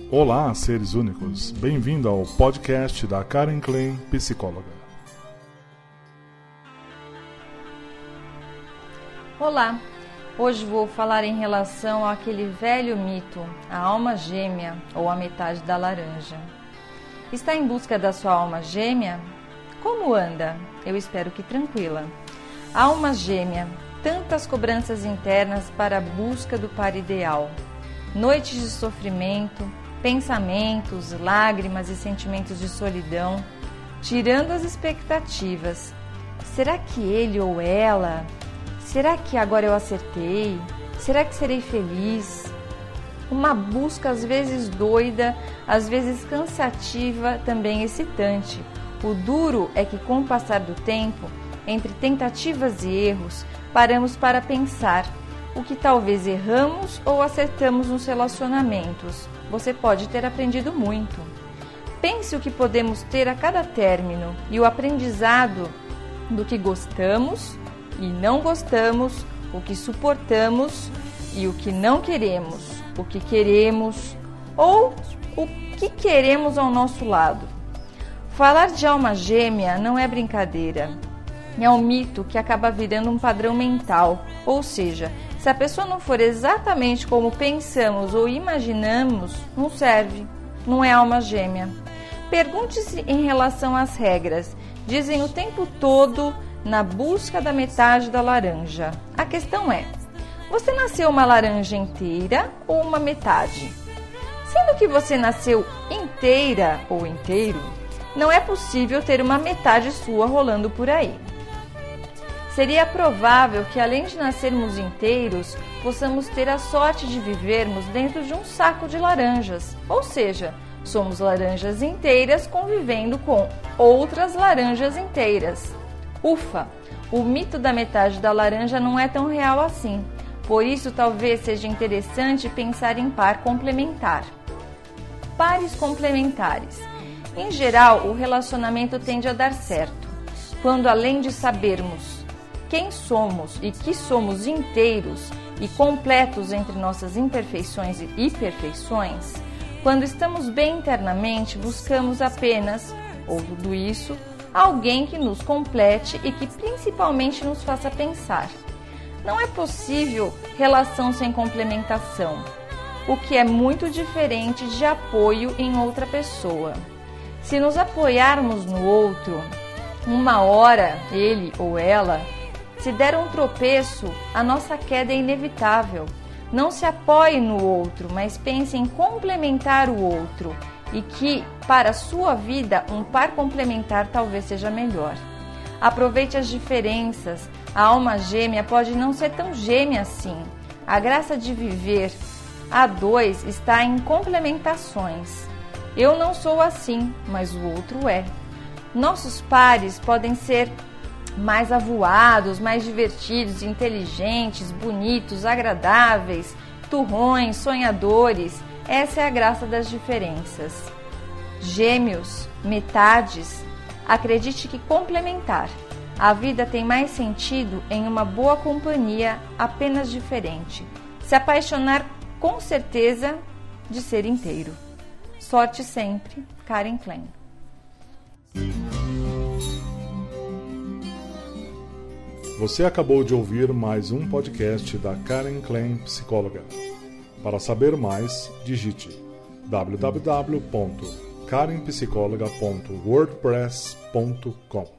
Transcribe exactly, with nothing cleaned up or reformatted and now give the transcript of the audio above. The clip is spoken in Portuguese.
Olá, seres únicos. Bem-vindo ao podcast da Karen Klein, psicóloga. Olá, hoje vou falar em relação àquele velho mito, a alma gêmea ou a metade da laranja. Está em busca da sua alma gêmea? Como anda? Eu espero que tranquila. Alma gêmea, tantas cobranças internas para a busca do par ideal. Noites de sofrimento, pensamentos, lágrimas e sentimentos de solidão, tirando as expectativas. Será que ele ou ela? Será que agora eu acertei? Será que serei feliz? Uma busca às vezes doida, às vezes cansativa, também excitante. O duro é que com o passar do tempo, entre tentativas e erros, paramos para pensar o que talvez erramos ou acertamos nos relacionamentos. Você pode ter aprendido muito. Pense o que podemos ter a cada término e o aprendizado do que gostamos e não gostamos, o que suportamos e o que não queremos, o que queremos ou o que queremos ao nosso lado. Falar de alma gêmea não é brincadeira. É um mito que acaba virando um padrão mental, ou seja, se a pessoa não for exatamente como pensamos ou imaginamos, não serve, não é alma gêmea. Pergunte-se em relação às regras. Dizem o tempo todo na busca da metade da laranja. A questão é, você nasceu uma laranja inteira ou uma metade? Sendo que você nasceu inteira ou inteiro, não é possível ter uma metade sua rolando por aí. Seria provável que, além de nascermos inteiros, possamos ter a sorte de vivermos dentro de um saco de laranjas, ou seja, somos laranjas inteiras convivendo com outras laranjas inteiras. Ufa! O mito da metade da laranja não é tão real assim, por isso talvez seja interessante pensar em par complementar. Pares complementares. Em geral, o relacionamento tende a dar certo, quando além de sabermos quem somos e que somos inteiros e completos entre nossas imperfeições e perfeições, quando estamos bem internamente, buscamos apenas, ou tudo isso, alguém que nos complete e que principalmente nos faça pensar. Não é possível relação sem complementação, o que é muito diferente de apoio em outra pessoa. Se nos apoiarmos no outro, uma hora ele ou ela se der um tropeço, a nossa queda é inevitável. Não se apoie no outro, mas pense em complementar o outro e que, para a sua vida, um par complementar talvez seja melhor. Aproveite as diferenças. A alma gêmea pode não ser tão gêmea assim. A graça de viver a dois está em complementações. Eu não sou assim, mas o outro é. Nossos pares podem ser mais avoados, mais divertidos, inteligentes, bonitos, agradáveis, turrões, sonhadores. Essa é a graça das diferenças. Gêmeos, metades, acredite que complementar. A vida tem mais sentido em uma boa companhia apenas diferente. Se apaixonar com certeza de ser inteiro. Sorte sempre, Karen Klein. Você acabou de ouvir mais um podcast da Karen Klein, psicóloga. Para saber mais, digite w w w ponto karen psicóloga ponto wordpress ponto com.